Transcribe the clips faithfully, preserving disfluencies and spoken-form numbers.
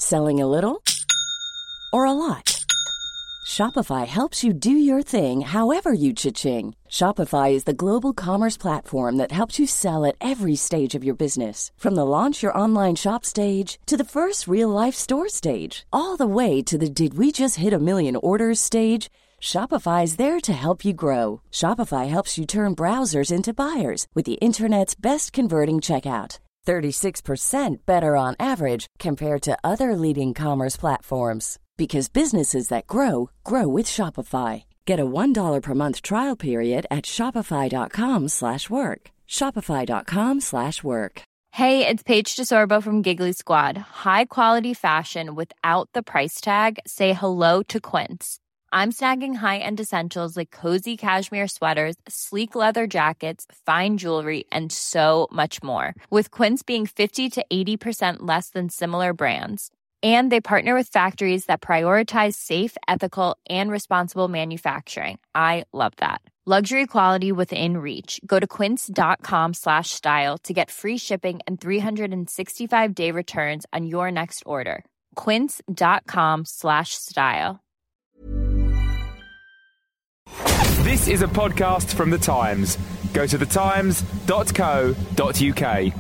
Selling a little or a lot? Shopify helps you do your thing however you cha-ching. Shopify is the global commerce platform that helps you sell at every stage of your business. From the launch your online shop stage to the first real-life store stage, all the way to the did we just hit a million orders stage. Shopify is there to help you grow. Shopify helps you turn browsers into buyers with the internet's best converting checkout. thirty-six percent better on average compared to other leading commerce platforms. Because businesses that grow, grow with Shopify. Get a one dollar per month trial period at shopify.com slash work. Shopify.com slash work. Hey, it's Paige DeSorbo from Giggly Squad. High quality fashion without the price tag. Say hello to Quince. I'm snagging high-end essentials like cozy cashmere sweaters, sleek leather jackets, fine jewelry, and so much more. With Quince being fifty to eighty percent less than similar brands. And they partner with factories that prioritize safe, ethical, and responsible manufacturing. I love that. Luxury quality within reach. Go to quince.com slash style to get free shipping and three sixty-five day returns on your next order. Quince.com slash style. This is a podcast from The Times. Go to the times dot co dot uk.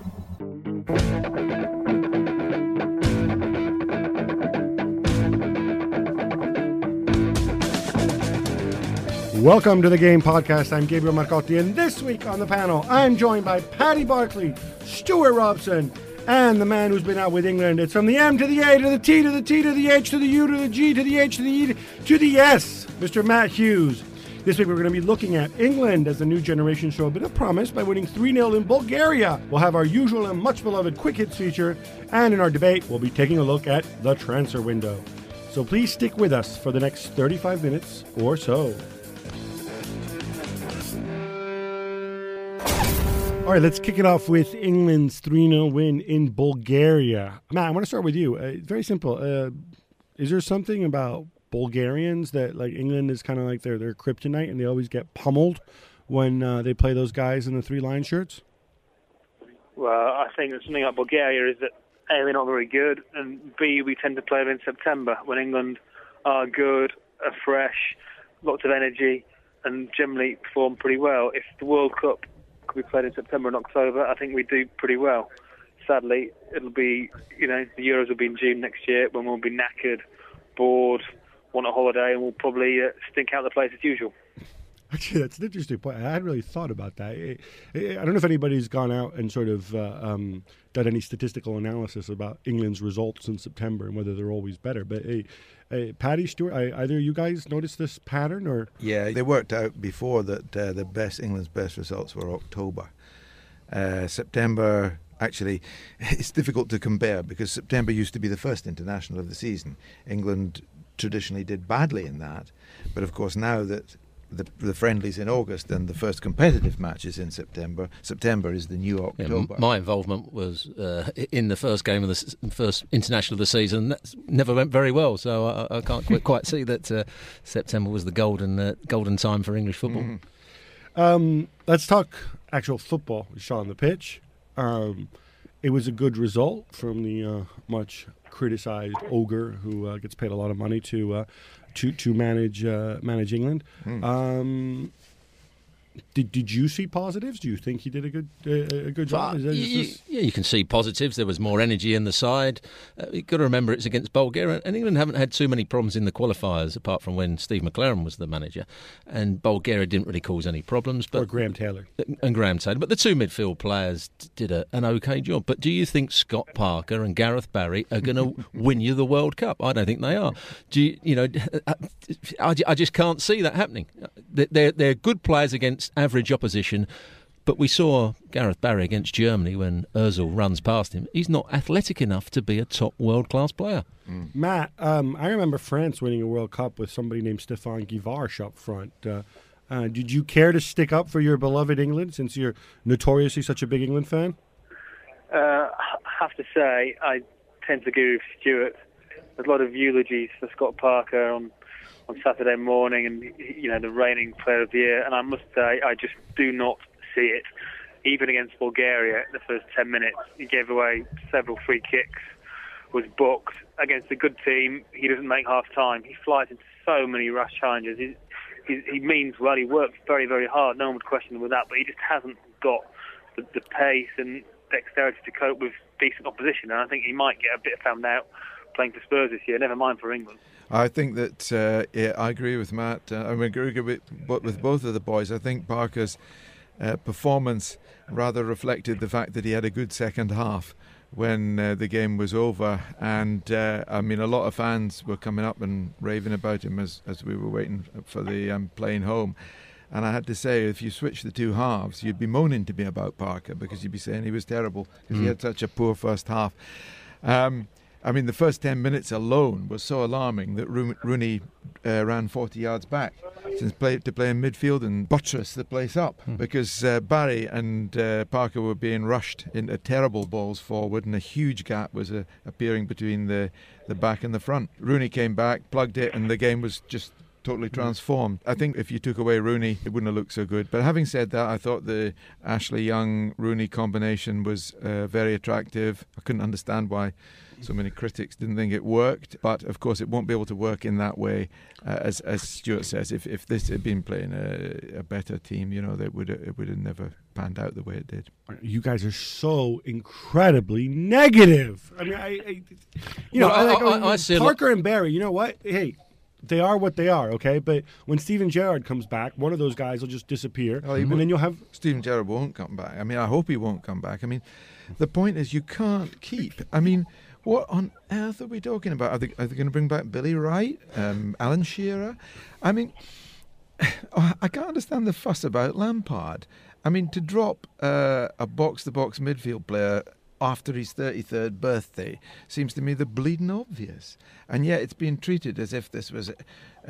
Welcome to the Game Podcast. I'm Gabriel Marcotti, and this week on the panel, I'm joined by Paddy Barclay, Stuart Robson, and the man who's been out with England. It's from the M to the A to the T to the T to the H to the U to the G to the H to the E to the S, Mister Matt Hughes. This week we're going to be looking at England as the new generation show a bit of promise by winning three nil in Bulgaria. We'll have our usual and much beloved quick hits feature, and in our debate we'll be taking a look at the transfer window. So please stick with us for the next thirty-five minutes or so. All right, let's kick it off with England's three nil win in Bulgaria. Matt, I want to start with you. Uh, very simple. Uh, is there something about Bulgarians that, like, England is kind of like their, their kryptonite and they always get pummeled when uh, they play those guys in the three-line shirts? Well, I think that something about Bulgaria is that, A, they're not very good, and B, we tend to play them in September when England are good, are fresh, lots of energy, and generally perform pretty well. If the World Cup we played in September and October, I think we do pretty well. Sadly, it'll be, you know, the Euros will be in June next year when we'll be knackered, bored, want a holiday, and we'll probably uh, stink out the place as usual. Actually, that's an interesting point. I hadn't really thought about that. I don't know if anybody's gone out and sort of uh, um, done any statistical analysis about England's results in September and whether they're always better. But hey, hey Paddy, Stuart, I, either you guys noticed this pattern or? Yeah, they worked out before that uh, the best England's best results were October. Uh, September, actually, it's difficult to compare because September used to be the first international of the season. England traditionally did badly in that, but of course now that The, the friendlies in August and the first competitive matches in September. September is the new October. Yeah, my involvement was uh, in the first game of the first international of the season. That never went very well, so I, I can't quite, quite see that uh, September was the golden uh, golden time for English football. Mm-hmm. Um, let's talk actual football. We saw on the pitch. Um, it was a good result from the uh, much criticized ogre who uh, gets paid a lot of money to. Uh, To to manage uh, manage England. Mm. Um, did did you see positives? Do you think he did a good uh, a good job? Is that, is you, this... Yeah, you can see positives. There was more energy in the side. Uh, you've got to remember it's against Bulgaria, and England haven't had too many problems in the qualifiers, apart from when Steve McLaren was the manager, and Bulgaria didn't really cause any problems. But or Graham Taylor and Graham Taylor, but the two midfield players did a, an okay job. But do you think Scott Parker and Gareth Barry are going to win you the World Cup? I don't think they are. Do you, you know? I, I just can't see that happening. They're they're good players against average opposition. But we saw Gareth Barry against Germany when Ozil runs past him. He's not athletic enough to be a top world-class player. Mm. Matt, um, I remember France winning a World Cup with somebody named Stéphane Guivarch up front. Uh, uh, did you care to stick up for your beloved England since you're notoriously such a big England fan? Uh, I have to say, I tend to agree with Stuart. There's a lot of eulogies for Scott Parker on, on Saturday morning and, you know, the reigning player of the year. And I must say, I just do not see it. Even against Bulgaria, the first ten minutes, he gave away several free kicks was booked against a good team. He doesn't make half time. He flies into so many rash challenges. He, he, he means well. He works very, very hard. No one would question him with that, but he just hasn't got the, the pace and dexterity to cope with decent opposition. And I think he might get a bit found out playing for Spurs this year, never mind for England. I think that uh, yeah, I agree with Matt. Uh, I agree with, with both of the boys. I think Parker's uh, performance rather reflected the fact that he had a good second half when uh, the game was over, and uh, I mean a lot of fans were coming up and raving about him as, as we were waiting for the um, plane home. And I had to say, if you switch the two halves, you'd be moaning to me about Parker, because you'd be saying he was terrible because mm. he had such a poor first half. Um, I mean, the first ten minutes alone was so alarming that Rooney uh, ran forty yards back since play, to play in midfield and buttress the place up mm. because uh, Barry and uh, Parker were being rushed into terrible balls forward, and a huge gap was uh, appearing between the, the back and the front. Rooney came back, plugged it, and the game was just totally transformed. I think if you took away Rooney, it wouldn't have looked so good. But having said that, I thought the Ashley Young-Rooney combination was uh, very attractive. I couldn't understand why so many critics didn't think it worked, but of course it won't be able to work in that way, uh, as as Stuart says. If if this had been playing a, a better team, you know, that would it would have never panned out the way it did. You guys are so incredibly negative. I mean, I, I you know, well, I, like, I, I, I see Parker and Barry. You know what? Hey. They are what they are, okay? But when Steven Gerrard comes back, one of those guys will just disappear, well, and then you'll have... Steven Gerrard won't come back. I mean, I hope he won't come back. I mean, the point is you can't keep... I mean, what on earth are we talking about? Are they, are they going to bring back Billy Wright, um, Alan Shearer? I mean, I can't understand the fuss about Lampard. I mean, to drop uh, a box-to-box midfield player after his thirty-third birthday seems to me the bleeding obvious, and yet it's being treated as if this was a,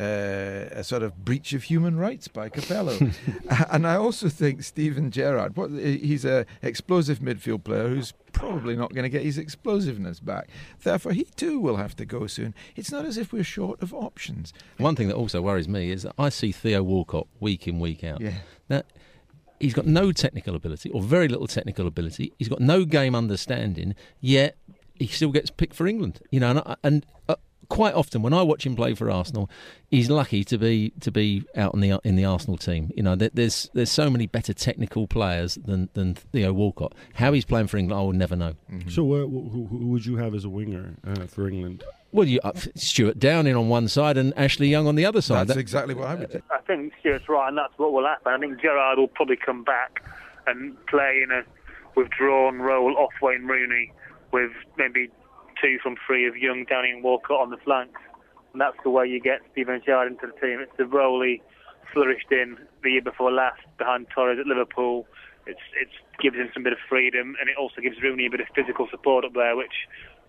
uh, a sort of breach of human rights by Capello. And I also think Steven Gerrard, what, he's a explosive midfield player who's probably not going to get his explosiveness back, therefore he too will have to go soon. It's not as if we're short of options. One thing that also worries me is that I see Theo Walcott week in, week out. Yeah. Now, he's got no technical ability, or very little technical ability. He's got no game understanding, yet he still gets picked for England. You know, and, and uh, quite often when I watch him play for Arsenal, he's lucky to be to be out in the in the Arsenal team. You know, there, there's there's so many better technical players than than Theo Walcott. How he's playing for England, I will never know. Mm-hmm. So, uh, who, who would you have as a winger uh, for England? Well, you uh, Stuart Downing on one side and Ashley Young on the other side. That's that, exactly what I would do. I think Stuart's right, and that's what will happen. I think Gerrard will probably come back and play in a withdrawn role off Wayne Rooney, with maybe two from three of Young, Downing and Walcott on the flanks. And that's the way you get Steven Gerrard into the team. It's the role he flourished in the year before last behind Torres at Liverpool. It's it's gives him some bit of freedom, and it also gives Rooney a bit of physical support up there, which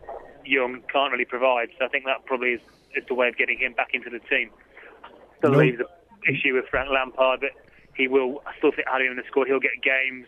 Young can't really provide. So I think that probably is, is the way of getting him back into the team. Still no. leaves the issue with Frank Lampard, but he will. I still think had him in the squad. He'll get games.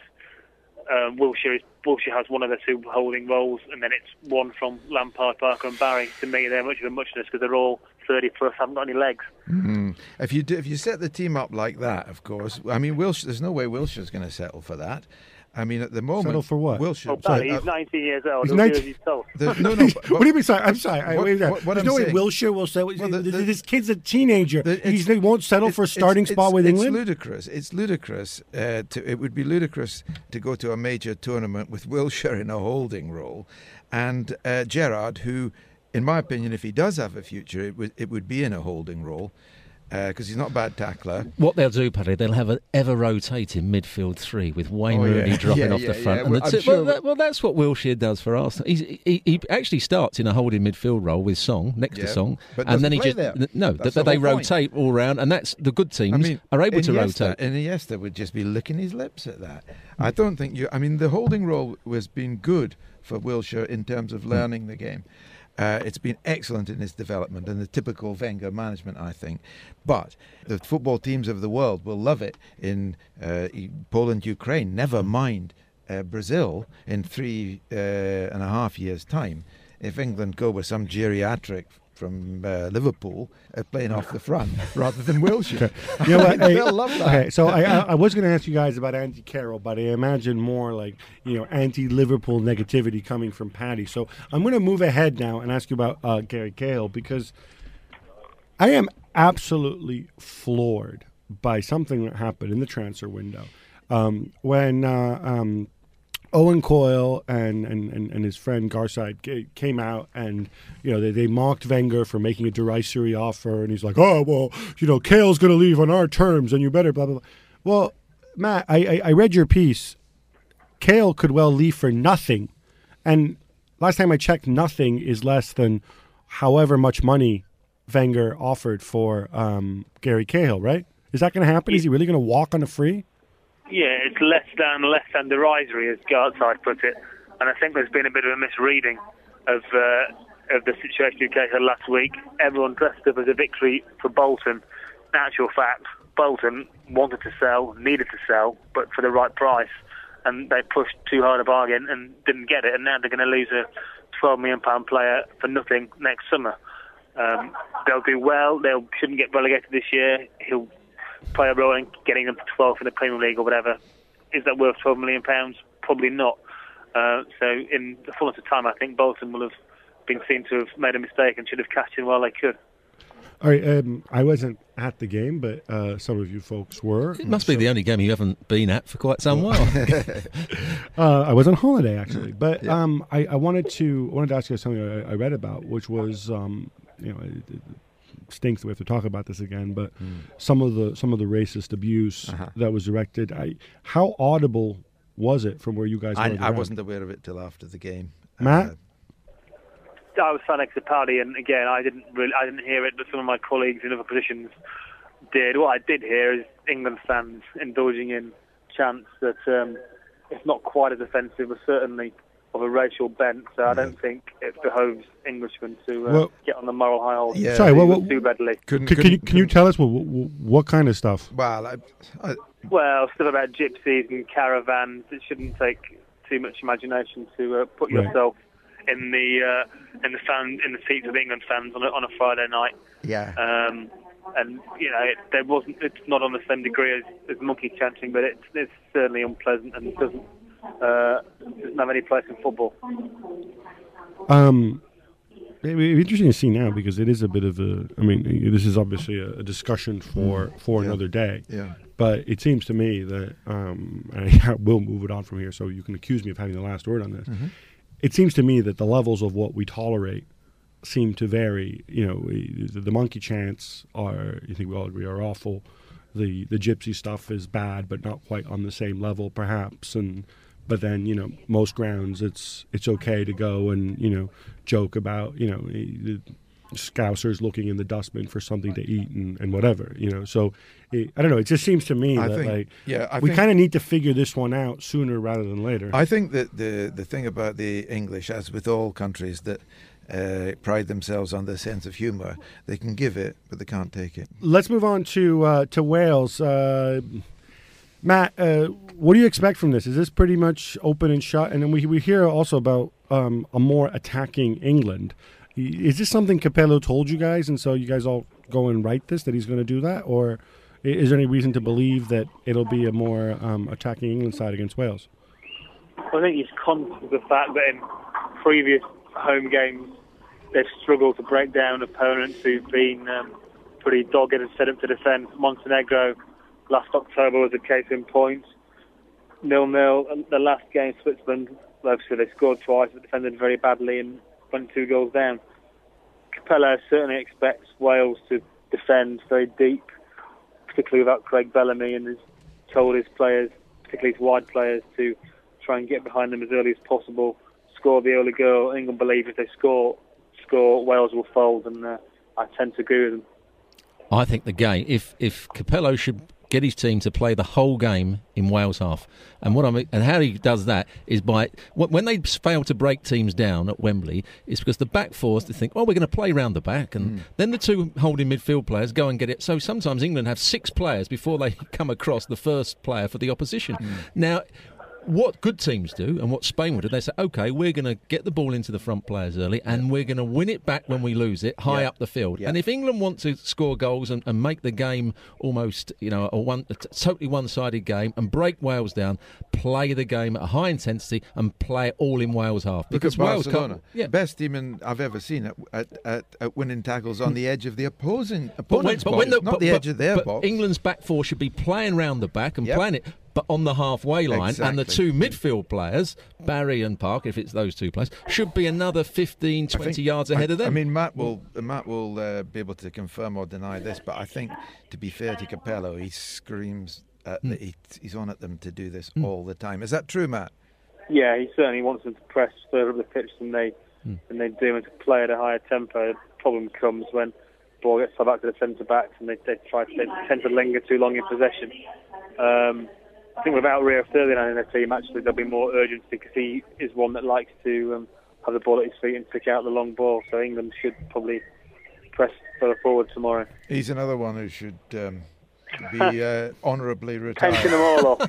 Um, Wilshere, is, Wilshere has one of the two holding roles, and then it's one from Lampard, Parker and Barry. To me, they're much of a muchness because they're all thirty plus, haven't got any legs. Mm-hmm. If you do, if you set the team up like that, of course, I mean, Wilshere, there's no way Wilshere's going to settle for that. I mean, at the moment, settle for what? Wilshere. Oh, Barry, he's uh, nineteen years old. He's nineteen He's told. No, no. But, what do you mean? Sorry, I'm sorry. I, what, wait, what, what There's I'm no way saying, Wilshere will settle. Well, the, the, this kid's a teenager. The, He's, he won't settle for a starting spot it's, with it's England. It's ludicrous. It's ludicrous. Uh, to, it would be ludicrous to go to a major tournament with Wilshere in a holding role, and uh, Gerrard, who, in my opinion, if he does have a future, it would it would be in a holding role. Because uh, he's not a bad tackler. What they'll do, Paddy, they'll have an ever-rotating midfield three with Wayne oh, Rooney yeah. dropping yeah, off yeah, the front. Yeah. And Well, the I'm two, sure well, that, well, that's what Wilshere does for Arsenal. He's, he, he actually starts in a holding midfield role with Song, next yeah, to Song. But and then he play just... there. No, that's that the they whole point. rotate all round, and that's the good teams I mean, are able Iniesta, to rotate. Iniesta would just be licking his lips at that. I don't think you... I mean, the holding role has been good for Wilshere in terms of learning the game. Uh, it's been excellent in his development and the typical Wenger management, I think. But the football teams of the world will love it in uh, Poland, Ukraine. Never mind uh, Brazil in three uh, and a half years' time. If England go with some geriatric from uh, Liverpool uh, playing off the front rather than Wilshere. You know what? Hey, They'll love that. Okay, so I, I, I was going to ask you guys about Andy Carroll, but I imagine more like, you know, anti-Liverpool negativity coming from Paddy. So I'm going to move ahead now and ask you about uh, Gary Cahill, because I am absolutely floored by something that happened in the transfer window. Um, when uh, um, Owen Coyle and, and, and, and his friend Garside came out and, you know, they, they mocked Wenger for making a derisory offer, and he's like, oh, well, you know, Cahill's going to leave on our terms and you better blah, blah, blah. Well, Matt, I, I, I read your piece. Cahill could well leave for nothing. And last time I checked, nothing is less than however much money Wenger offered for um, Gary Cahill, right? Is that going to happen? Is he really going to walk on a free? Yeah, it's less than less than derisory, as Gartside put it, and I think there's been a bit of a misreading of uh, of the situation in Cahill last week. Everyone dressed up as a victory for Bolton. In actual fact, Bolton wanted to sell, needed to sell, but for the right price, and they pushed too hard a bargain and didn't get it, and now they're going to lose a twelve million pound player for nothing next summer. Um, they'll do well. They shouldn't get relegated this year. He'll play a role in getting them to twelfth in the Premier League or whatever. Is that worth twelve million pounds? Probably not. Uh, so in the fullness of time, I think Bolton will have been seen to have made a mistake and should have cashed in while they could. All right, um, I wasn't at the game, but uh, some of you folks were. It must be the only game you haven't been at for quite some while. uh, I was on holiday, actually. But Yeah. um, I, I wanted to I wanted to ask you something I, I read about, which was, um, you know, it, it stinks that we have to talk about this again, but mm. some of the some of the racist abuse uh-huh. that was directed. I, how audible was it from where you guys were? I, I wasn't aware of it till after the game. Matt? Uh, I was sat next to Paddy, and again, I didn't really, I didn't hear it, but some of my colleagues in other positions did. What I did hear is England fans indulging in chants that um, it's not quite as offensive, but certainly of a racial bent. So I don't think it behoves Englishmen to uh, well, get on the moral high horse yeah, sorry, well, well, too readily. Can, can, you, can you tell us what, what, what kind of stuff? Well, I, I, well, stuff about gypsies and caravans. It shouldn't take too much imagination to uh, put right. yourself in the uh, in the fan in the seats of England fans on a, on a Friday night. yeah. Um, and you know, it, there wasn't. It's not on the same degree as, as monkey chanting, but it's, it's certainly unpleasant and doesn't uh, doesn't have any place in football. Um, it'd be interesting to see now, because it is a bit of a. I mean, this is obviously a, a discussion for Mm. for Yeah. another day. Yeah. But it seems to me that um, and I will move it on from here, so you can accuse me of having the last word on this. Mm-hmm. It seems to me that the levels of what we tolerate seem to vary. You know, we, the, the monkey chants are, you think we all agree, are awful. The the gypsy stuff is bad, but not quite on the same level, perhaps. And but then, you know, most grounds, it's it's okay to go and, you know, joke about, you know, the Scousers looking in the dustbin for something to eat and, and whatever, you know. So it, I don't know. It just seems to me I that think, like yeah, I we think- kind of need to figure this one out sooner rather than later. I think that the the thing about the English, as with all countries that uh, pride themselves on their sense of humour, they can give it, but they can't take it. Let's move on to uh, to Wales. Uh, Matt, uh, what do you expect from this? Is this pretty much open and shut? And then we we hear also about um, a more attacking England. Is this something Capello told you guys, and so you guys all go and write this, that he's going to do that? Or is there any reason to believe that it'll be a more um, attacking England side against Wales? I think he's conscious of the fact that in previous home games they've struggled to break down opponents who've been um, pretty dogged and set up to defend. Montenegro last October was a case in point. nil-nil. The last game, Switzerland, obviously they scored twice but defended very badly and went two goals down. Capello certainly expects Wales to defend very deep, particularly without Craig Bellamy, and has told his players, particularly his wide players, to try and get behind them as early as possible, score the early goal. England believe if they score, score, Wales will fold, and uh, I tend to agree with them. I think the game, if if Capello should get his team to play the whole game in Wales half, and what I mean, and how he does that is by when they fail to break teams down at Wembley, it's because the back fours they think, oh, we're going to play round the back, and mm. then the two holding midfield players go and get it. So sometimes England have six players before they come across the first player for the opposition. Mm. Now, what good teams do and what Spain would do, they say, OK, we're going to get the ball into the front players early and we're going to win it back when we lose it high Yeah. up the field. Yeah. And if England want to score goals and, and make the game almost, you know, a, one, a t- totally one-sided game and break Wales down, play the game at a high intensity and play it all in Wales half. Look Because at Wales Barcelona, can't... Yeah. best team in, I've ever seen at, at, at, at winning tackles on the edge of the opposing But when, opponent's but when box, the, not but, the but, edge of their but box. England's back four should be playing round the back and Yep. playing it, but on the halfway line, and the Exactly. two midfield players, Barry and Park, if it's those two players, should be another fifteen, I twenty think- yards ahead I, of them. I mean, Matt will Matt will uh, be able to confirm or deny this, but I think, to be fair to Capello, he screams at Mm. the, he, he's on at them to do this all the time. Is that true, Matt? Yeah, he certainly wants them to press further up the pitch than they Mm. than they do, and to play at a higher tempo. The problem comes when the ball gets fed back to the centre backs and they, they try they tend to linger too long in possession. Um, I think without Rio Ferdinand in the team, actually there'll be more urgency because he is one that likes to um, have the ball at his feet and pick out the long ball. So England should probably press further forward tomorrow. He's another one who should um, be uh, honourably Tension them retired. all off.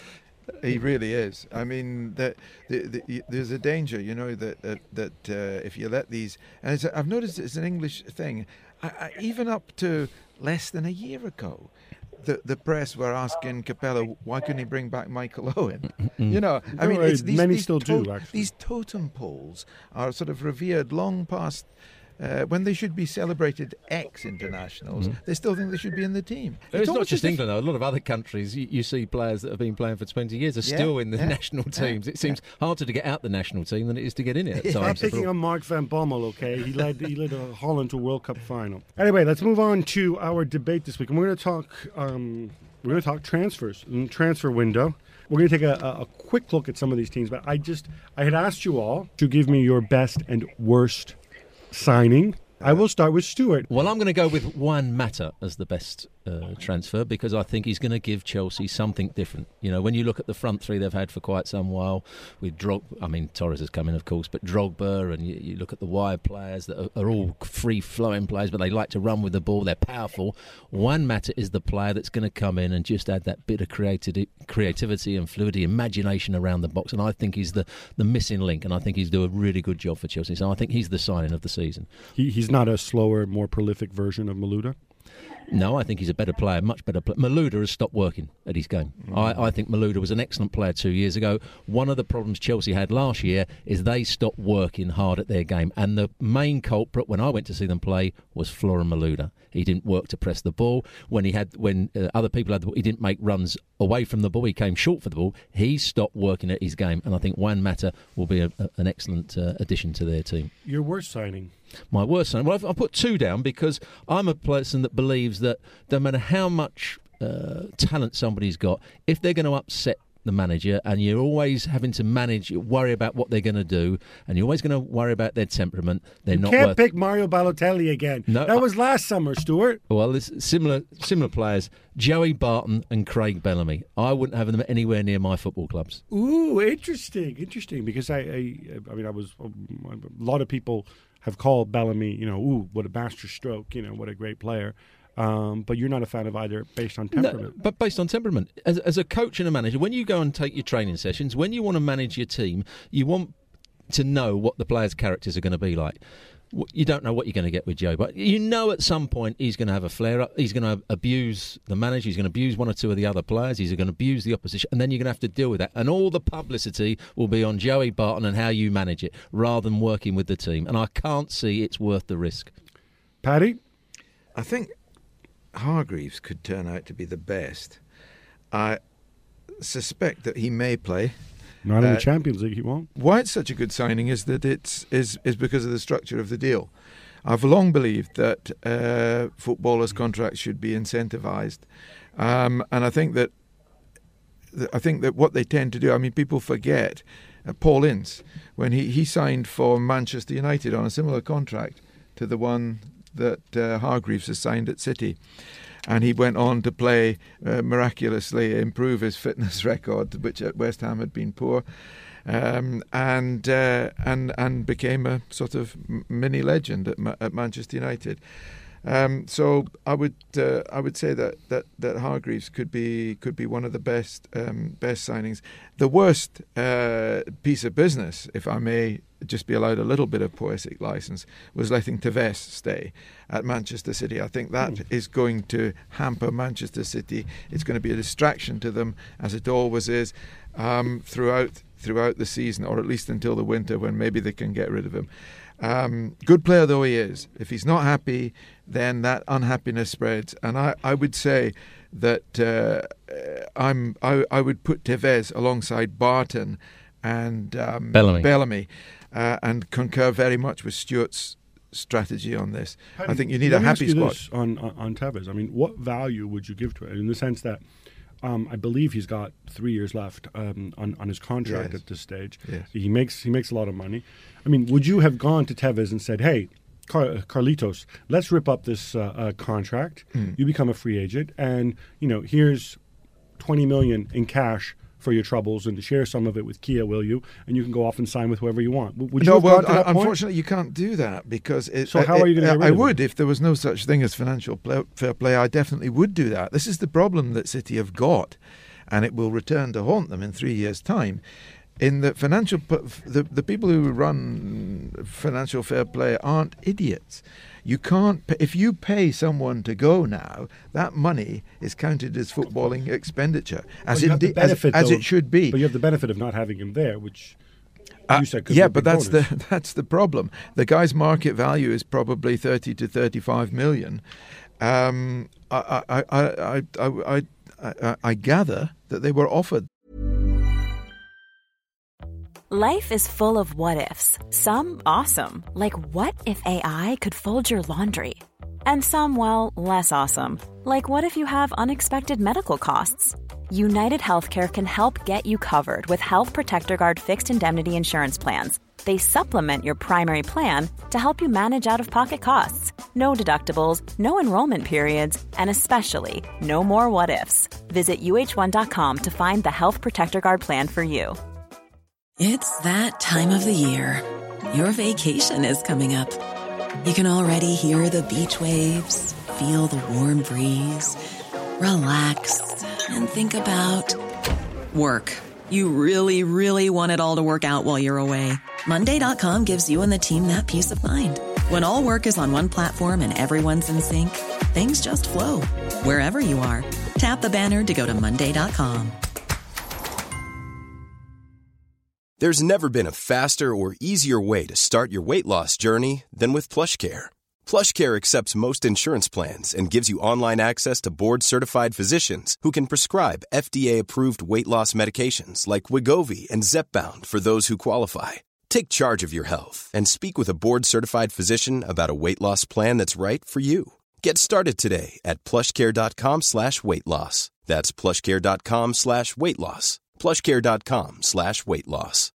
He really is. I mean, the, the, the, there's a danger, you know, that that, that uh, if you let these, and it's, I've noticed it's an English thing, I, I, even up to less than a year ago. The, the press were asking Capello, why couldn't he bring back Michael Owen? You know, I No, mean, uh, it's these, many these still do, to- actually. These totem poles are sort of revered long past uh, when they should be celebrated ex-internationals. They still think they should be in the team. It's, not almost just as if- England, though. A lot of other countries, you, you see players that have been playing for twenty years are Yeah, still in the yeah, national yeah, teams. It seems harder to get out the national team than it is to get in it at Stop times. picking on Mark van Bommel, okay? He led he led uh, Holland to a World Cup final. Anyway, let's move on to our debate this week, and we're going to talk um, we're going to talk transfers and transfer window. We're going to take a, a, a quick look at some of these teams, but I just I had asked you all to give me your best and worst signing. I will start with Stuart. Well, I'm going to go with Juan Mata as the best uh, transfer because I think he's going to give Chelsea something different. You know, when you look at the front three they've had for quite some while, with Drog, I mean Torres has come in, of course, but Drogba, and you, you look at the wide players that are, are all free-flowing players, but they like to run with the ball. They're powerful. Juan Mata is the player that's going to come in and just add that bit of creativity, creativity and fluidity, imagination around the box, and I think he's the, the missing link, and I think he's doing a really good job for Chelsea. So I think he's the signing of the season. He, he's not a slower, more prolific version of Malouda. No, I think he's a better player, much better player. Malouda has stopped working at his game. Mm. I, I think Malouda was an excellent player two years ago. One of the problems Chelsea had last year is they stopped working hard at their game. And the main culprit when I went to see them play was Florian Malouda. He didn't work to press the ball. When he had, when uh, other people had the ball, he didn't make runs away from the ball. He came short for the ball. He stopped working at his game. And I think Juan Mata will be a, a, an excellent uh, addition to their team. Your worst signing? My worst signing? Well, I've, I've put two down because I'm a person that believes that no matter how much uh, talent somebody's got, if they're going to upset the manager and you're always having to manage, worry about what they're going to do, and you're always going to worry about their temperament, they're you not can't worth... pick Mario Balotelli again. No, that I- was last summer, Stuart. Well, there's similar similar players, Joey Barton and Craig Bellamy. I wouldn't have them anywhere near my football clubs. Ooh, interesting, interesting. Because I, I, I mean, I was um, a lot of people have called Bellamy, you know, ooh, what a master stroke, you know, what a great player. Um, but you're not a fan of either based on temperament. No, but based on temperament. As, as a coach and a manager, when you go and take your training sessions, when you want to manage your team, you want to know what the players' characters are going to be like. You don't know what you're going to get with Joe, but you know at some point he's going to have a flare-up. He's going to abuse the manager. He's going to abuse one or two of the other players. He's going to abuse the opposition, and then you're going to have to deal with that. And all the publicity will be on Joey Barton and how you manage it, rather than working with the team. And I can't see it's worth the risk. Paddy? I think Hargreaves could turn out to be the best. I suspect that he may play. Not in Uh, the Champions League, he won't. Why it's such a good signing is that it's is is because of the structure of the deal. I've long believed that uh, footballers' contracts should be incentivised, um, and I think that I think that what they tend to do. I mean, people forget uh, Paul Ince when he, he signed for Manchester United on a similar contract to the one that uh, Hargreaves has signed at City. And he went on to play, uh, miraculously improve his fitness record, which at West Ham had been poor, um, and uh, and and became a sort of mini legend at, Ma- at Manchester United. Um, so I would uh, I would say that, that, that Hargreaves could be could be one of the best um, best signings. The worst uh, piece of business, if I may just be allowed a little bit of poetic license, was letting Tevez stay at Manchester City. I think that mm. is going to hamper Manchester City. It's going to be a distraction to them, as it always is, um, throughout throughout the season, or at least until the winter, when maybe they can get rid of him. Um, good player though he is, if he's not happy, then that unhappiness spreads. And I, I would say that uh, I'm I, I would put Tevez alongside Barton and um, Bellamy, Bellamy uh, and concur very much with Stuart's strategy on this. Paddy, I think you need let a me happy ask you squad. this on, on on Tevez. I mean, what value would you give to it in the sense that um, I believe he's got three years left um, on on his contract Yes. at this stage. Yes. He makes he makes a lot of money. I mean, would you have gone to Tevez and said, "Hey, Car- Carlitos, let's rip up this uh, uh, contract. Mm. You become a free agent, and you know, here's twenty million in cash for your troubles, and to share some of it with Kia, will you? And you can go off and sign with whoever you want." W- Would you No, have well, gone to that un- point? unfortunately, you can't do that because. It, So how are you gonna get rid I of would him? if there was no such thing as financial play, fair play. I definitely would do that. This is the problem that City have got, and it will return to haunt them in three years' time. In the financial, p- the the people who run financial fair play aren't idiots. You can't pay, if you pay someone to go now, that money is counted as footballing expenditure, as Well, you have the it as, benefit, as though, it should be. But you have the benefit of not having him there, which Uh, you said could yeah, be a but big that's bonus. the that's the problem. The guy's market value is probably thirty to thirty-five million. Um, I, I, I, I, I, I, I, I gather that they were offered. Life is full of what-ifs. Some awesome, like what if A I could fold your laundry? And some, well, less awesome, like what if you have unexpected medical costs? United Healthcare can help get you covered with Health Protector Guard fixed indemnity insurance plans. They supplement your primary plan to help you manage out-of-pocket costs. No deductibles, no enrollment periods, and especially no more what-ifs. Visit U H one dot com to find the Health Protector Guard plan for you. It's that time of the year. Your vacation is coming up. You can already hear the beach waves, feel the warm breeze, relax, and think about work. You really, really want it all to work out while you're away. Monday dot com gives you and the team that peace of mind. When all work is on one platform and everyone's in sync, things just flow. Wherever you are, tap the banner to go to Monday dot com. There's never been a faster or easier way to start your weight loss journey than with PlushCare. PlushCare accepts most insurance plans and gives you online access to board-certified physicians who can prescribe F D A-approved weight loss medications like Wegovy and Zepbound for those who qualify. Take charge of your health and speak with a board-certified physician about a weight loss plan that's right for you. Get started today at plushcare.com slash weight loss. That's plushcare.com slash weight loss. plushcare.com slash weight loss.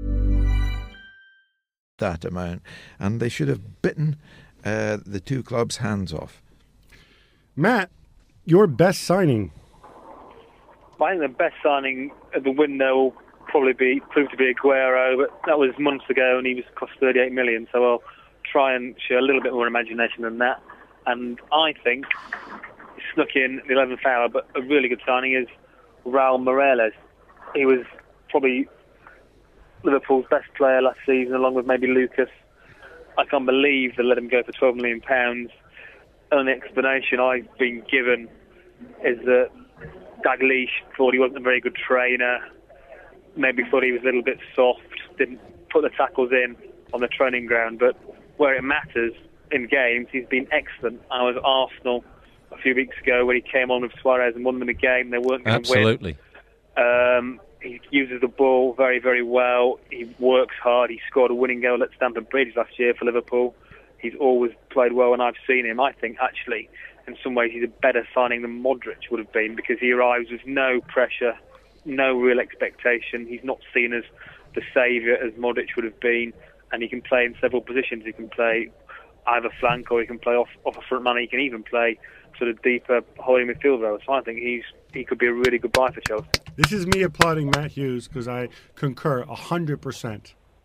That amount, and they should have bitten uh, the two clubs' hands off. Matt, your best signing. I think the best signing of the window will probably be proved to be Aguero, but that was months ago and he was cost thirty-eight million, so I'll try and show a little bit more imagination than that. And I think he snuck in the eleventh hour, but a really good signing is Raul Morales. He was probably Liverpool's best player last season, along with maybe Lucas. I can't believe they let him go for twelve million pounds. And the explanation I've been given is that Dalglish thought he wasn't a very good trainer, maybe thought he was a little bit soft, didn't put the tackles in on the training ground, but where it matters in games, he's been excellent. I was at Arsenal a few weeks ago when he came on with Suarez and won them a game they weren't going to win. Absolutely. Um, he uses the ball very, very well. He works hard. He scored a winning goal at Stamford Bridge last year for Liverpool. He's always played well when I've seen him. I think, actually, in some ways, he's a better signing than Modric would have been because he arrives with no pressure, no real expectation. He's not seen as the saviour as Modric would have been, and he can play in several positions. He can play either flank or he can play off, off a front man. He can even play sort of deeper holding midfield role. So I think he's he could be a really good buy for Chelsea. This is me applauding Matt Hughes because I concur one hundred percent.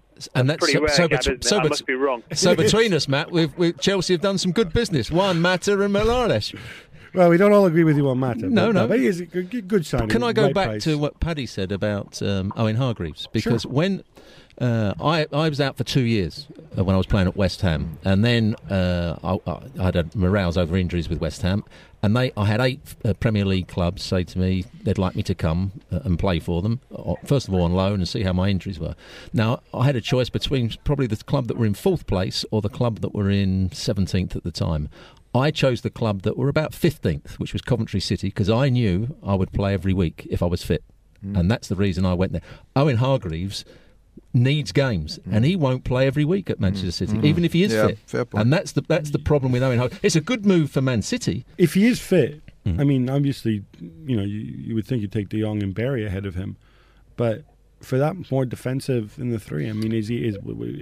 And that's that's pretty so, rare, so, Gab, bet- isn't it? so, I bet- must be wrong. so between us, Matt, we've, we've Chelsea have done some good business. Juan Mata and Morales. Well, we don't all agree with you on Mata. No, but, no. But he is a good, good signing. Can I go right back price. to what Paddy said about um, Owen Hargreaves? Because Sure. when uh, I I was out for two years uh, when I was playing at West Ham, and then uh, I, I had a morales over injuries with West Ham, and they I had eight uh, Premier League clubs say to me they'd like me to come uh, and play for them. Uh, first of all on loan and see how my injuries were. Now I had a choice between probably the club that were in fourth place or the club that were in seventeenth at the time. I chose the club that were about fifteenth, which was Coventry City, because I knew I would play every week if I was fit. Mm. And that's the reason I went there. Owen Hargreaves needs games, mm. and he won't play every week at Manchester City, mm. even if he is yeah, fit. Fair point. And that's the that's the problem with Owen Hargreaves. It's a good move for Man City. If he is fit, Mm. I mean, obviously, you know, you, you would think you'd take De Jong and Barry ahead of him. But for that more defensive in the three, I mean, is he... is.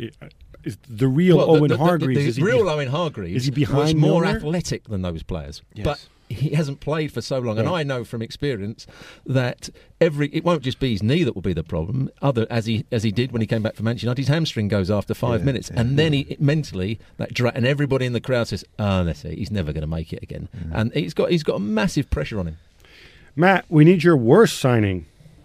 Is the real Well, Owen the, the, Hargreaves? The, the, is he real be- Owen Hargreaves is he behind was more Milner? athletic than those players, Yes. but he hasn't played for so long. Yeah. And I know from experience that every it won't just be his knee that will be the problem. Other as he as he did when he came back from Manchester United, his hamstring goes after five Yeah, minutes, yeah, and then yeah. he mentally that dra- and everybody in the crowd says, "Oh, that's it. He's never going to make it again." Mm. And he's got he's got a massive pressure on him. Matt, we need your worst signing.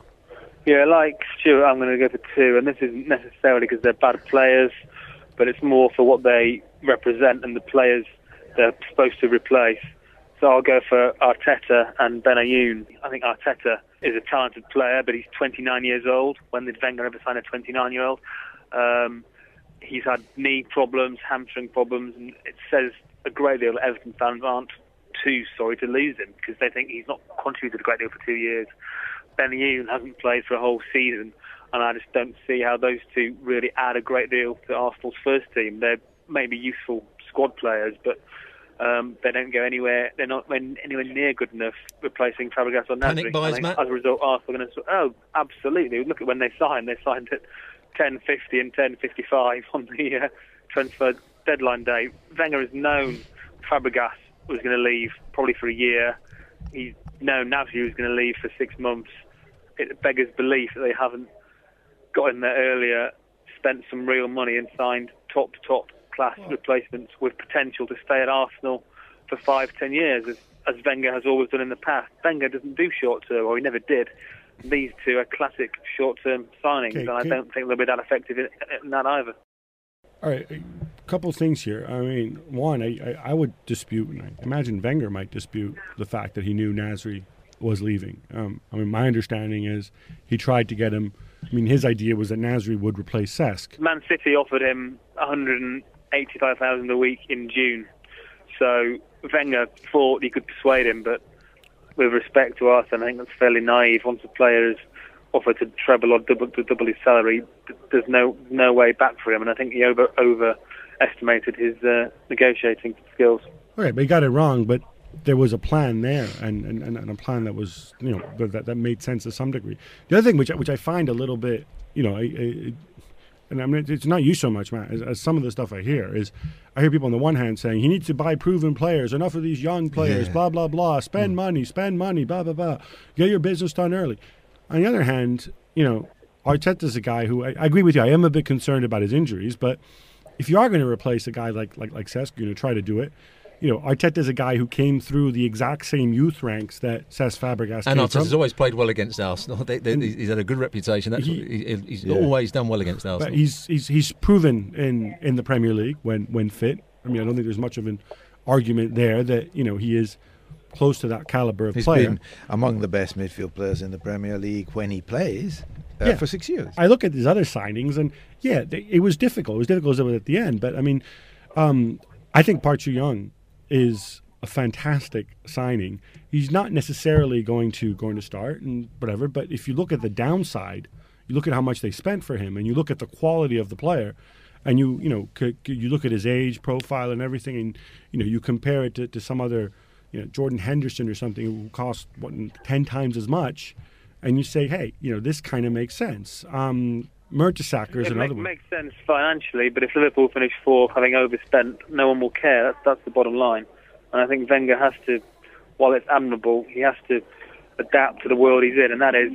Yeah, like Stuart, I'm going to go for two, and this isn't necessarily because they're bad players, but it's more for what they represent and the players they're supposed to replace. So I'll go for Arteta and Benayoun. I think Arteta is a talented player, but he's twenty-nine years old. When did Wenger ever sign a twenty-nine-year-old? Um, he's had knee problems, hamstring problems, and it says a great deal that Everton fans aren't too sorry to lose him because they think he's not contributed a great deal for two years. Benayoun hasn't played for a whole season, and I just don't see how those two really add a great deal to Arsenal's first team. They're maybe useful squad players, but um, they don't go anywhere. They're not anywhere near good enough replacing Fabregas or Nasri. Panic buys, I think Matt? As a result, Arsenal are going to... Oh, absolutely. Look at when they signed. They signed at ten fifty and ten fifty-five on the uh, transfer deadline day. Wenger has known Fabregas was going to leave probably for a year. He's known Nasri was going to leave for six months. It beggars belief that they haven't got in there earlier, spent some real money and signed top, top class replacements with potential to stay at Arsenal for five, ten years, as, as Wenger has always done in the past. Wenger doesn't do short-term, or he never did. These two are classic short-term signings, Okay, and I okay. don't think they'll be that effective in, in that either. All right, a couple things here. I mean, one, I, I, I would dispute, and I imagine Wenger might dispute the fact that he knew Nasri was leaving. Um, I mean, my understanding is he tried to get him. I mean, his idea was that Nasri would replace Cesc. Man City offered him one hundred eighty-five thousand dollars a week in June, so Wenger thought he could persuade him, but with respect to us, I think that's fairly naive. Once a player is offered to treble or double, to double his salary, there's no no way back for him, and I think he over overestimated his uh, negotiating skills. Okay, but he got it wrong, but there was a plan there, and, and, and a plan that was, you know, that, that made sense to some degree. The other thing, which which I find a little bit, you know, I, I, and I mean, it's not you so much, Matt, as, as some of the stuff I hear is, I hear people on the one hand saying, he needs to buy proven players, enough of these young players, Yeah. blah, blah, blah, spend mm. money, spend money, blah, blah, blah, get your business done early. On the other hand, you know, Arteta's a guy who, I, I agree with you, I am a bit concerned about his injuries, but if you are going to replace a guy like, like, like Cesc, you're going to try to do it, you know, Arteta's a guy who came through the exact same youth ranks that Cesc Fabregas And came Arteta's from. always played well against Arsenal. They, they, he's had a good reputation. That's He- what, he, he's Yeah. always done well against Arsenal. But he's he's he's proven in, in the Premier League when, when fit. I mean, I don't think there's much of an argument there that, you know, he is close to that caliber of He's player. been among the best midfield players in the Premier League when he plays uh, Yeah. for six years. I look at his other signings, and yeah, they, it was difficult. It was difficult as it was at the end. But I mean, um, I think Park Ji-young is a fantastic signing. He's not necessarily going to going to start and whatever. But if you look at the downside, you look at how much they spent for him, and you look at the quality of the player, and you you know c- c- you look at his age profile and everything, and you know you compare it to, to some other, you know, Jordan Henderson or something who cost what ten times as much, and you say, hey, you know, this kind of makes sense. Um, Mertesacker is It another make, one. makes sense financially, but if Liverpool finish fourth, having overspent, no one will care. That's, that's the bottom line. And I think Wenger has to, while it's admirable, he has to adapt to the world he's in, and that is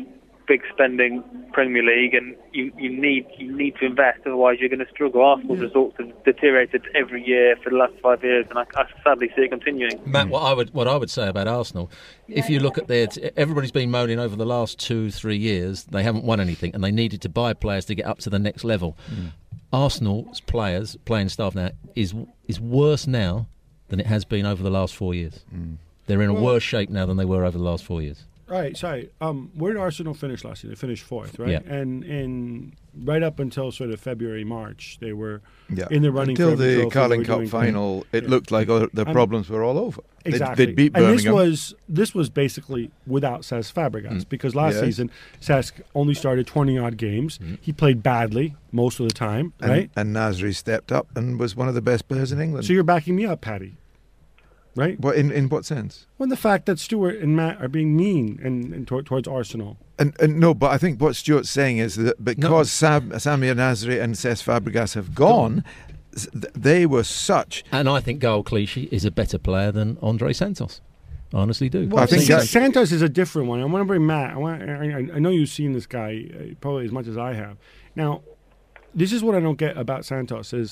big spending Premier League, and you, you need you need to invest, otherwise you're going to struggle. Arsenal's yeah. results have deteriorated every year for the last five years, and I, I sadly see it continuing. Matt, what I would what I would say about Arsenal, if you look at their, t- everybody's been moaning over the last two three years they haven't won anything, and they needed to buy players to get up to the next level. Mm. Arsenal's players, playing staff now, is is worse now than it has been over the last four years. Mm. They're in a well, worse shape now than they were over the last four years. Right, sorry. Um, where did Arsenal finish last year? They finished fourth, right? Yeah. And in right up until sort of February, March, they were yeah. in the running until for the trophy, Carling Cup final. It yeah. looked like other, the problems were all over. Exactly. They'd, they'd beat Birmingham. And this was this was basically without Cesc Fabregas mm. because last yes. season Cesc only started twenty odd games. Mm. He played badly most of the time, and, right? And Nasri stepped up and was one of the best players in England. So you're backing me up, Paddy. Right? What in, in what sense? Well, the fact that Stuart and Matt are being mean and, and tor- towards Arsenal. And, and no, but I think what Stuart's saying is that because no. Sam, Samir Nasri and Cesc Fabregas have gone, th- they were such. And I think Gaël Clichy is a better player than Andre Santos. I honestly do. Well, I think that, Santos is a different one. I want to bring Matt. I, want, I, I know you've seen this guy uh, probably as much as I have. Now, this is what I don't get about Santos is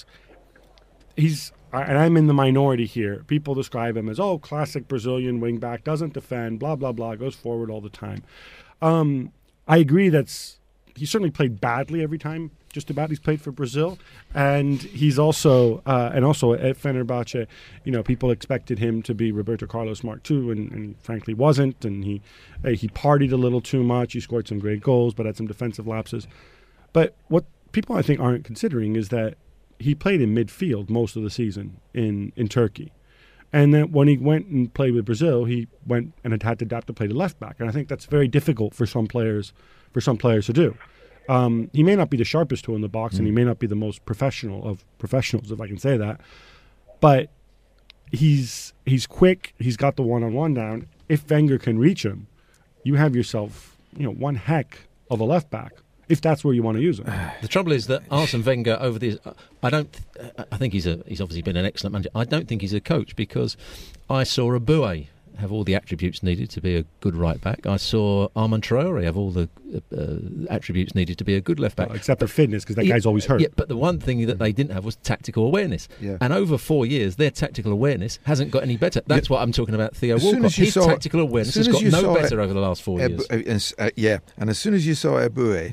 he's. And I'm in the minority here. People describe him as, oh, classic Brazilian wingback, doesn't defend, blah, blah, blah, goes forward all the time. Um, I agree that's he certainly played badly every time, just about he's played for Brazil. And he's also, uh, and also at Fenerbahce, you know, people expected him to be Roberto Carlos Mark two, and, and he frankly wasn't. And he, uh, he partied a little too much. He scored some great goals, but had some defensive lapses. But what people, I think, aren't considering is that he played in midfield most of the season in, in Turkey. And then when he went and played with Brazil, he went and had, had to adapt to play to left back. And I think that's very difficult for some players for some players to do. Um, he may not be the sharpest tool in the box, mm. and he may not be the most professional of professionals, if I can say that. But he's he's quick. He's got the one-on-one down. If Wenger can reach him, you have yourself, you know, one heck of a left back. If that's where you want to use him. The trouble is that Arsene Wenger over the, I don't, I think he's a, he's obviously been an excellent manager. I don't think he's a coach because I saw Aboué have all the attributes needed to be a good right back. I saw Armand Traoré have all the uh, attributes needed to be a good left back. Well, except for fitness, because that yeah, guy's always hurt. Yeah, but the one thing that they didn't have was tactical awareness. Yeah. And over four years, their tactical awareness hasn't got any better. That's yeah. what I'm talking about. Theo as Walcott. His saw, tactical awareness has got no better over the last four Abu, years. Uh, yeah, and as soon as you saw Aboué,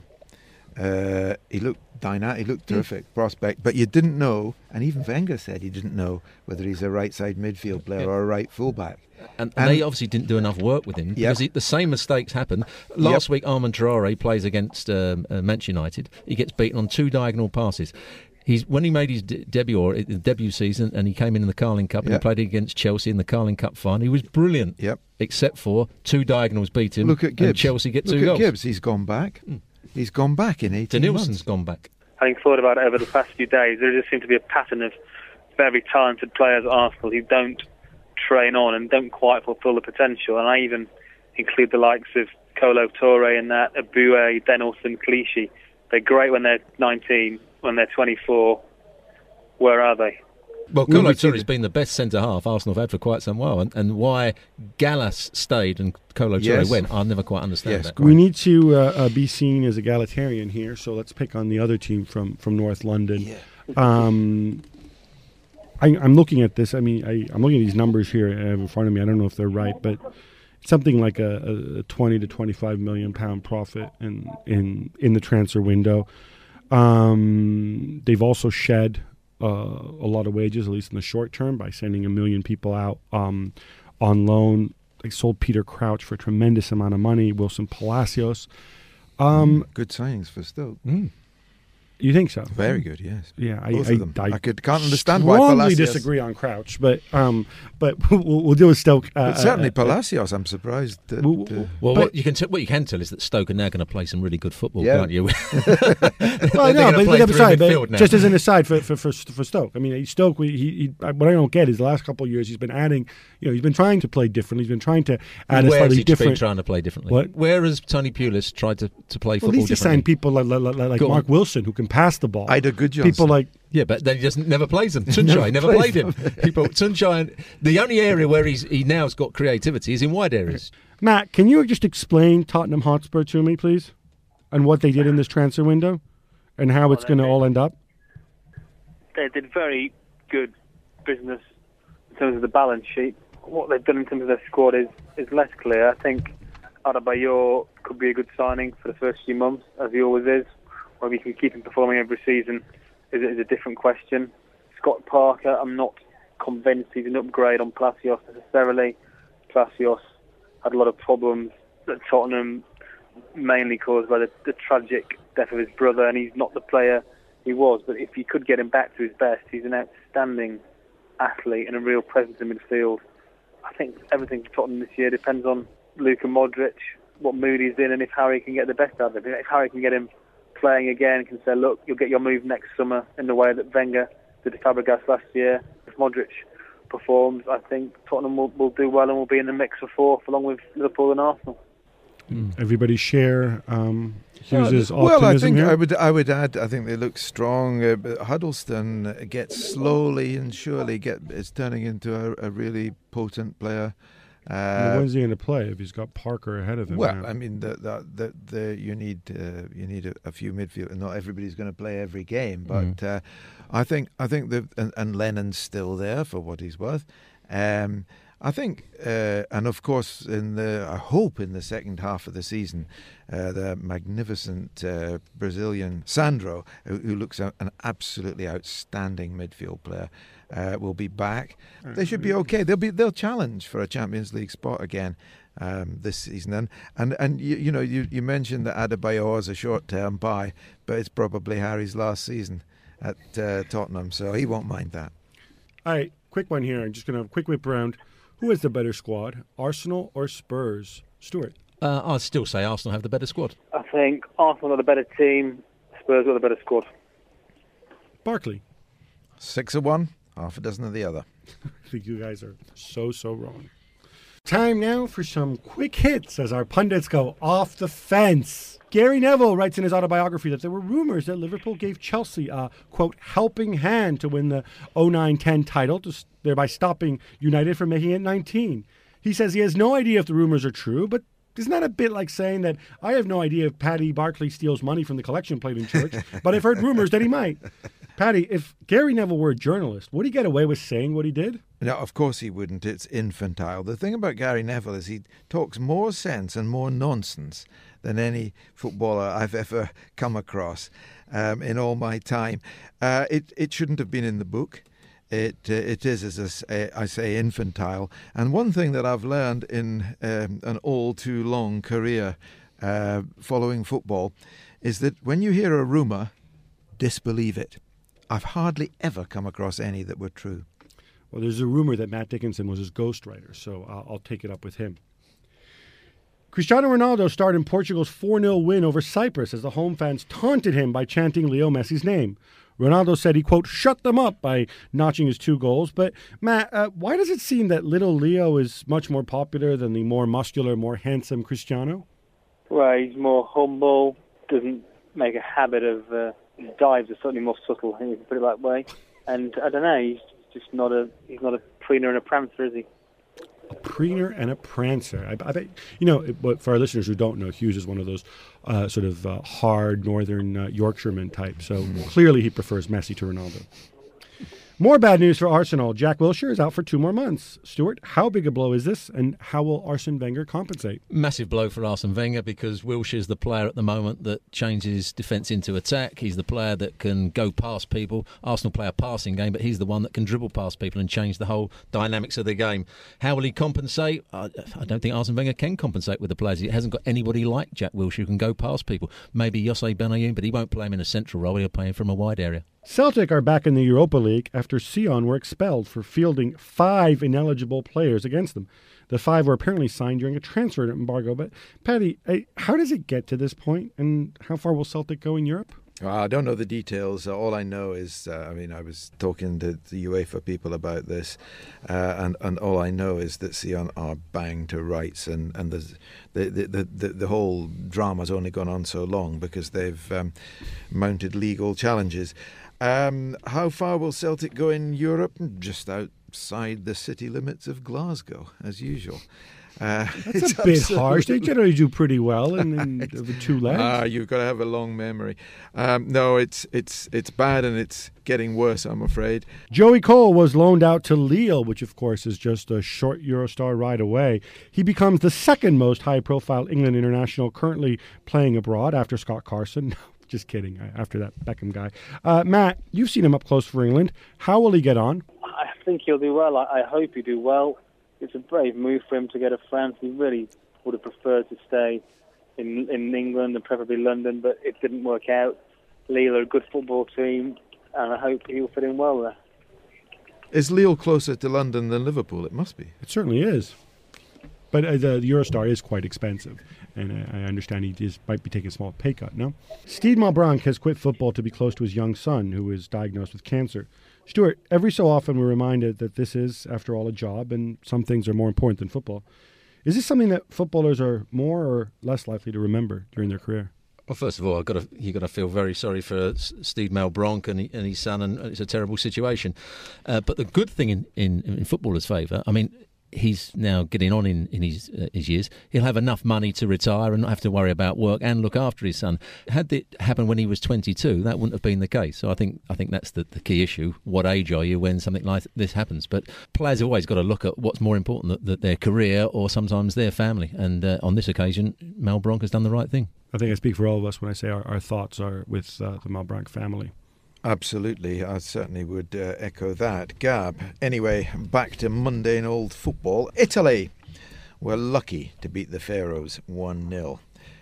Uh, he looked dynamic, he looked terrific, mm. prospect, but you didn't know, and even Wenger said he didn't know whether he's a right side midfield player yeah. or a right fullback. And, and, and they obviously didn't do enough work with him because yep. he, the same mistakes happen. Last yep. week, Armand Traoré plays against um, uh, Manchester United. He gets beaten on two diagonal passes. He's when he made his de- debut or uh, debut season, and he came in in the Carling Cup and yep. he played against Chelsea in the Carling Cup final. He was brilliant, yep. except for two diagonals beat him. Look at Gibbs. And Chelsea get Look two at goals. Gibbs. He's gone back. Mm. He's gone back in eighteen Denilson's months. gone back. Having thought about it over the past few days, there just seems to be a pattern of very talented players at Arsenal who don't train on and don't quite fulfil the potential. And I even include the likes of Kolo Touré in that, Aboué, Denilson, Clichy. They're great when they're nineteen, when they're twenty-four. Where are they? Well, Kolo Touré's been the best centre-half Arsenal have had for quite some while, and, and why Gallas stayed and Kolo Touré yes. went, I'll never quite understand yes, that. We need to uh, uh, be seen as egalitarian here, so let's pick on the other team from, from North London. Yeah. Um, I, I'm looking at this. I mean, I, I'm looking at these numbers here in front of me. I don't know if they're right, but it's something like a, a twenty to twenty-five million pound profit in in, in the transfer window. Um, they've also shed Uh, a lot of wages, at least in the short term, by sending a million people out um, on loan. They sold Peter Crouch for a tremendous amount of money. Wilson Palacios. Um, Good signings for Stoke. Mm. You think so? Very good, yes. Yeah, I, Both I, of them. I, I could, can't understand why Palacios... Palacios... disagree on Crouch, but um, but we'll, we'll deal with Stoke. Uh, but certainly uh, Palacios, I'm surprised. That, well, uh, well what you can t- what you can tell is that Stoke are now going to play some really good football, yeah. can't you? well, no, but, but, sorry, but just as an aside for, for, for, for Stoke, I mean, Stoke, he, he, what I don't get is the last couple of years he's been adding, you know, he's been trying to play differently. He's been trying to add Where a slightly has he different. been trying to play differently? What? Where has Tony Pulis tried to, to play well, football he's just differently? signed people like, like, like Mark on. Wilson who can can pass the ball. Ida Goodjohnson. People like Yeah, but then he doesn't never plays them. Sunshine never, never played him. People Sunshine. The only area where he's he now's got creativity is in wide areas. Matt, can you just explain Tottenham Hotspur to me, please, and what they did in this transfer window, and how well, it's going to all end up? They did very good business in terms of the balance sheet. What they've done in terms of their squad is, is less clear. I think Adebayor could be a good signing for the first few months, as he always is. Whether he can keep him performing every season is, is a different question. Scott Parker, I'm not convinced he's an upgrade on Palacios necessarily. Palacios had a lot of problems at Tottenham, mainly caused by the, the tragic death of his brother, and he's not the player he was. But if you could get him back to his best, he's an outstanding athlete and a real presence in midfield. I think everything for Tottenham this year depends on Luka Modric, what mood he's in, and if Harry can get the best out of him. If Harry can get him playing again, can say, look, you'll get your move next summer in the way that Wenger did to Fabregas last year. If Modric performs, I think Tottenham will, will do well and will be in the mix for fourth, along with Liverpool and Arsenal. Mm. Everybody share um, Hughes's uh, optimism Well, I think here? I would I would add. I think they look strong. Uh, but Huddleston gets slowly and surely get is turning into a, a really potent player. Uh, when's he going to play if he's got Parker ahead of him? Well, now? I mean, the, the, the, the, you need uh, you need a, a few midfielders. Not everybody's going to play every game, but mm. uh, I think I think the and, and Lennon's still there for what he's worth. Um, I think, uh, and of course, in the I hope in the second half of the season, uh, the magnificent uh, Brazilian Sandro, who, who looks a, an absolutely outstanding midfield player, uh, will be back. They should be okay. They'll be they'll challenge for a Champions League spot again um, this season. And and, and you, you know you, you mentioned that Adebayor is a short term buy, but it's probably Harry's last season at uh, Tottenham, so he won't mind that. All right, quick one here. I'm just going to have a quick whip round. Who has the better squad, Arsenal or Spurs? Stuart? Uh, I'd still say Arsenal have the better squad. I think Arsenal are the better team, Spurs are the better squad. Barkley? Six of one, half a dozen of the other. I think you guys are so, so wrong. Time now for some quick hits as our pundits go off the fence. Gary Neville writes in his autobiography that there were rumors that Liverpool gave Chelsea a, quote, helping hand to win the oh nine ten title, just thereby stopping United from making it nineteen. He says he has no idea if the rumors are true, but isn't that a bit like saying that I have no idea if Paddy Barkley steals money from the collection plate in church, but I've heard rumors that he might? Paddy, if Gary Neville were a journalist, would he get away with saying what he did? No, of course he wouldn't. It's infantile. The thing about Gary Neville is he talks more sense and more nonsense than any footballer I've ever come across um, in all my time. Uh, it it shouldn't have been in the book. It uh, it is, as I say, infantile. And one thing that I've learned in um, an all too long career uh, following football is that when you hear a rumour, disbelieve it. I've hardly ever come across any that were true. Well, there's a rumor that Matt Dickinson was his ghostwriter, so I'll, I'll take it up with him. Cristiano Ronaldo starred in Portugal's four nil win over Cyprus as the home fans taunted him by chanting Leo Messi's name. Ronaldo said he, quote, shut them up by notching his two goals. But, Matt, uh, why does it seem that little Leo is much more popular than the more muscular, more handsome Cristiano? Well, he's more humble, doesn't make a habit of... Uh, his dives are certainly more subtle, I think you can put it that way. And, I don't know, he's just not a he's not a preener and a prancer, is he? A preener and a prancer. I, I bet, you know, but for our listeners who don't know, Hughes is one of those uh, sort of uh, hard northern uh, Yorkshireman type. So clearly he prefers Messi to Ronaldo. More bad news for Arsenal. Jack Wilshere is out for two more months. Stuart, how big a blow is this, and how will Arsene Wenger compensate? Massive blow for Arsene Wenger because Wilshere's the player at the moment that changes defence into attack. He's the player that can go past people. Arsenal play a passing game, but he's the one that can dribble past people and change the whole dynamics of the game. How will he compensate? I, I don't think Arsene Wenger can compensate with the players. He hasn't got anybody like Jack Wilshere who can go past people. Maybe Jose Benayoun, but he won't play him in a central role. He'll play him from a wide area. Celtic are back in the Europa League after Sion were expelled for fielding five ineligible players against them. The five were apparently signed during a transfer embargo. But, Paddy, how does it get to this point, and how far will Celtic go in Europe? Well, I don't know the details. Uh, all I know is, uh, I mean, I was talking to the UEFA people about this, uh, and, and all I know is that Sion are banged to rights, and, and the, the, the, the, the whole drama's only gone on so long because they've um, mounted legal challenges. Um, how far will Celtic go in Europe? Just outside the city limits of Glasgow, as usual. Uh, That's a bit harsh. They generally do pretty well in, in the two legs. Ah, you've got to have a long memory. Um, no, it's it's it's bad, and it's getting worse, I'm afraid. Joey Cole was loaned out to Lille, which of course is just a short Eurostar ride away. He becomes the second most high-profile England international currently playing abroad after Scott Carson. Just kidding, after that Beckham guy. Uh, Matt, you've seen him up close for England. How will he get on? I think he'll do well. I, I hope he'll do well. It's a brave move for him to go to France. He really would have preferred to stay in in England and preferably London, but it didn't work out. Lille are a good football team, and I hope he'll fit in well there. Is Lille closer to London than Liverpool? It must be. It certainly is. But uh, the, the Eurostar is quite expensive, and I, I understand he just might be taking a small pay cut, no? Steve Malbranck has quit football to be close to his young son, who is diagnosed with cancer. Stuart, every so often we're reminded that this is, after all, a job, and some things are more important than football. Is this something that footballers are more or less likely to remember during their career? Well, first of all, I've got to, you've got to feel very sorry for Steve Malbranck and, he, and his son, and it's a terrible situation. Uh, but the good thing in, in, in footballers' favour, I mean, he's now getting on in, in his uh, his years. He'll have enough money to retire and not have to worry about work and look after his son. Had it happened when he was twenty-two, that wouldn't have been the case. So I think I think that's the, the key issue. What age are you when something like this happens? But players have always got to look at what's more important, that, that their career or sometimes their family. And uh, on this occasion, Malbranck has done the right thing. I think I speak for all of us when I say our, our thoughts are with uh, the Malbranck family. Absolutely, I certainly would uh, echo that. Gab, anyway, back to mundane old football. Italy were lucky to beat the Faroes one nil.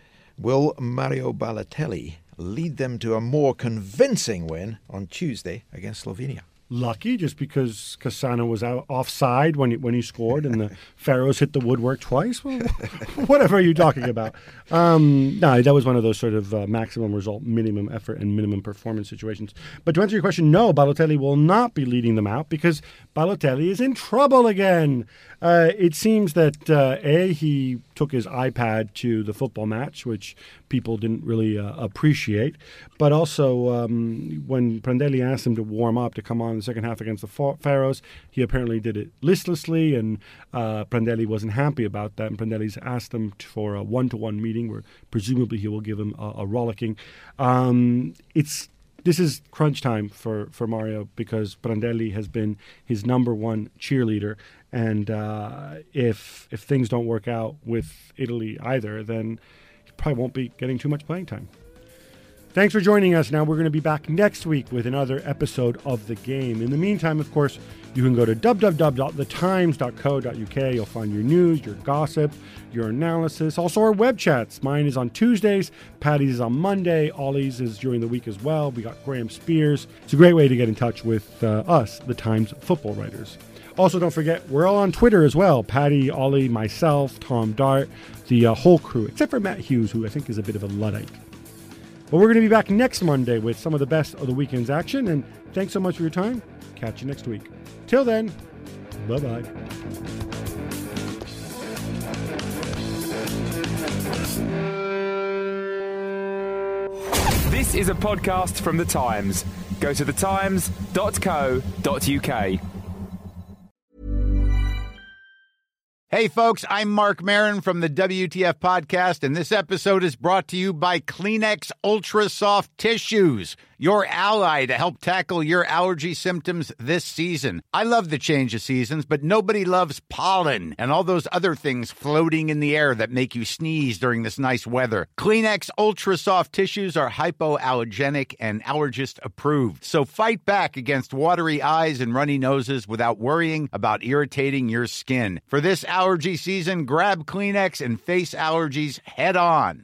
Will Mario Balotelli lead them to a more convincing win on Tuesday against Slovenia? Lucky, just because Cassano was out offside when he, when he scored and the Faroes hit the woodwork twice? Well, whatever are you talking about? Um, no, that was one of those sort of uh, maximum result, minimum effort, and minimum performance situations. But to answer your question, no, Balotelli will not be leading them out because Balotelli is in trouble again. Uh, it seems that, uh, A, he took his iPad to the football match, which people didn't really uh, appreciate. But also, um, when Prandelli asked him to warm up to come on in the second half against the Faroes, he apparently did it listlessly, and uh, Prandelli wasn't happy about that. And Prandelli's asked him for a one-to-one meeting where presumably he will give him a, a rollicking. Um, it's This is crunch time for, for Mario because Prandelli has been his number one cheerleader. And uh, if if things don't work out with Italy either, then he probably won't be getting too much playing time. Thanks for joining us. Now we're going to be back next week with another episode of The Game. In the meantime, of course, you can go to w w w dot the times dot co dot u k. You'll find your news, your gossip, your analysis, also our web chats. Mine is on Tuesdays, Patty's is on Monday, Ollie's is during the week as well. We got Graham Spears. It's a great way to get in touch with uh, us, the Times football writers. Also, don't forget, we're all on Twitter as well. Patty, Ollie, myself, Tom Dart, the uh, whole crew, except for Matt Hughes, who I think is a bit of a Luddite. Well, we're going to be back next Monday with some of the best of the weekend's action. And thanks so much for your time. Catch you next week. Till then, bye-bye. This is a podcast from The Times. Go to the times dot co dot u k. Hey, folks, I'm Mark Maron from the W T F Podcast, and this episode is brought to you by Kleenex Ultra Soft Tissues, your ally to help tackle your allergy symptoms this season. I love the change of seasons, but nobody loves pollen and all those other things floating in the air that make you sneeze during this nice weather. Kleenex Ultra Soft Tissues are hypoallergenic and allergist approved, so fight back against watery eyes and runny noses without worrying about irritating your skin. For this allergy season, grab Kleenex and face allergies head on.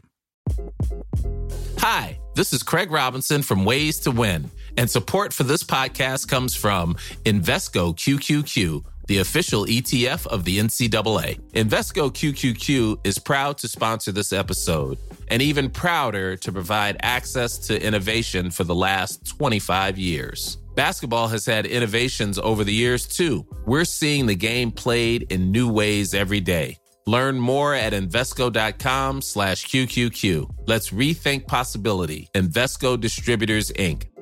Hi, this is Craig Robinson from Ways to Win, and support for this podcast comes from Invesco Q Q Q, the official E T F of the N C double A. Invesco Q Q Q is proud to sponsor this episode, and even prouder to provide access to innovation for the last twenty-five years. Basketball has had innovations over the years, too. We're seeing the game played in new ways every day. Learn more at Invesco.com slash QQQ. Let's rethink possibility. Invesco Distributors, Incorporated.